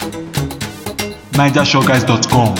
NigerShowGuys.com.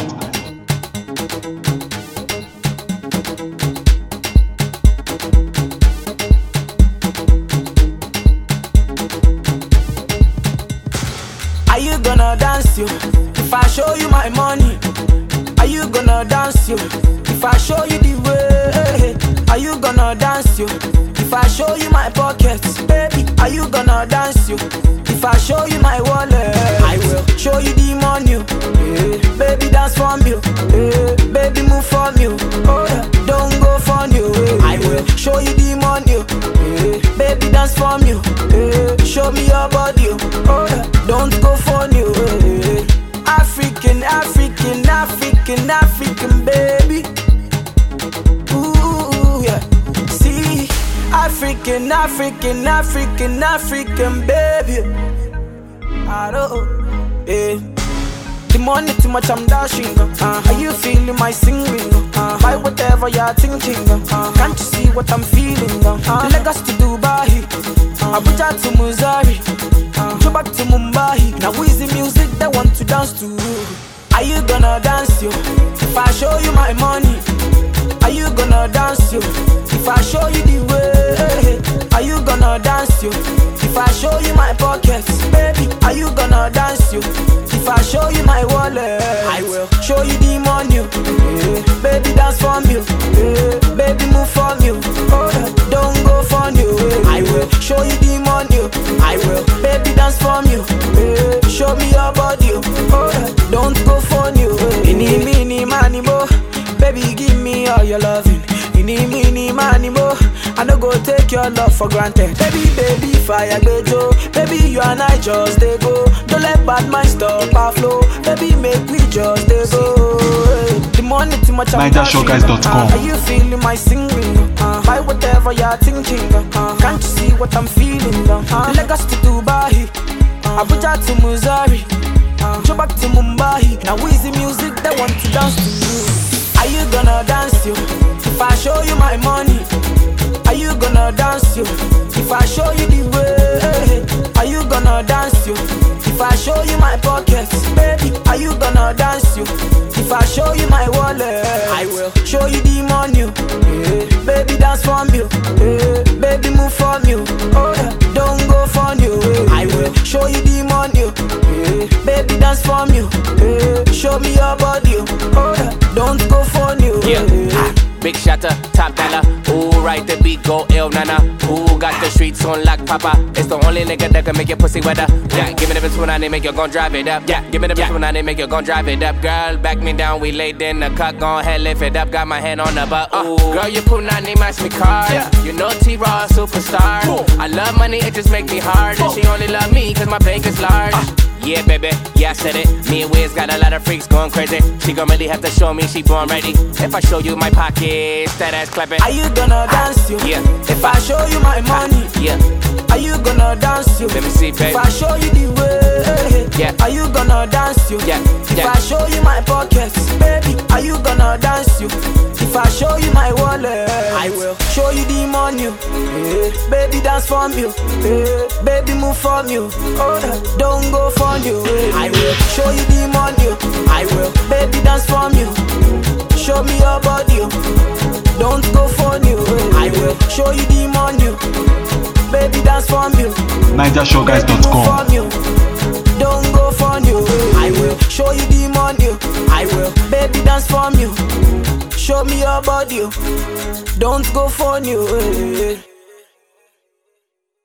Are you gonna dance yo? If I show you my money, are you gonna dance yo? If I show you the way, are you gonna dance yo? If I show you my pockets, baby, are you gonna dance yo? If I show you my wallet, I will show you the money. Yeah. Baby, dance for me. Yeah. Baby, move for me. Oh yeah, don't go for you. Yeah. I will show you the money. Yeah. Baby, dance for me. Yeah. Show me your body. Oh yeah, don't go for you. Yeah. African, African, African, African, baby. Ooh yeah. See, African, African, African, African, baby. I don't, yeah. The money too much, I'm dashing. Are you feeling my singing? Buy whatever you're thinking. Can't you see what I'm feeling? Lagos to Dubai, Abuja to Missouri, go back to Mumbai. Now is the music they want to dance to? Are you gonna dance yo? If I show you my money, are you gonna dance yo? If I show you the way, are you gonna dance yo? If I show you my pockets, baby, are you gonna dance yo? If I show you my wallet, I will show you the money. Yeah. Baby, dance for me. Yeah. Baby, move for me. Oh, yeah. Don't go for you. Yeah. I will show you the money. I will, baby, dance for me. Yeah. Show me your body. Oh, yeah. Don't go for you. Mini, mini, money, mo. Baby, give me all your loving. Mini, mini, money, mo. I no go take your love for granted. Baby, baby, fire bejo. Baby, you and I just they go. Don't let bad mind stop our flow. Baby, make me just they go. The money too much, I'm NigerShowGuys.com. Are you feeling my singing? Buy whatever you're thinking. Can't you see what I'm feeling? Lagos to Dubai, Abuja to Missouri, go back to Mumbai. Now is the music they want to dance to you? Are you gonna dance yo? If I show you my money, are you gonna dance yo? If I show you the way, are you gonna dance yo? If I show you my pockets, baby, are you gonna dance yo? If I show you my wallet, I will show you the money. Yeah. Baby, dance for me. Yeah. Baby, move for me. Oh yeah, don't go for you. Yeah. I will show you the money. Yeah. Baby, dance for me. Yeah. Show me your body. Oh yeah, don't go for you. Yeah. Big shatter, top dollar. Ooh, right the beat, go ill, nana. Ooh, got the streets on lock, papa. It's the only nigga that can make your pussy wetter. Yeah, give me the bitch when I make you gon' drive it up. Yeah, give me the bitch when I make you gon' drive it up. Girl, back me down, we laid in the cut, gon' head lift it up. Got my hand on the butt. Ooh, girl, you punani match me card. Yeah. You know T-Raw, superstar. Ooh. I love money, it just make me hard. And she only love me cause my bank is large. Yeah, baby, yeah, I said it. Me and Wiz got a lot of freaks going crazy. She gon' really have to show me she born ready. If I show you my pockets, that ass clapping. Are you gonna dance yo? Yeah. If I show you my money, yeah. Are you gonna dance yo? Let me see, baby. If I show you the way, yeah. Are you gonna dance yo? Yeah. If Yeah. I show you my pockets, baby, are you gonna dance yo? If I show you my wallet, I will show you the money. Yeah. Baby, dance for me. Yeah. Baby, move for me. Oh, yeah. Don't go for you. Yeah. I will show you the money. I will, baby, dance for me. Show me your body. Don't go for you. Yeah. I will show you the money. Baby, dance for me. NigerShowGuys.com. Don't go for you. I will show you the money. I will, baby, dance for me. Show me your body. Don't go for you.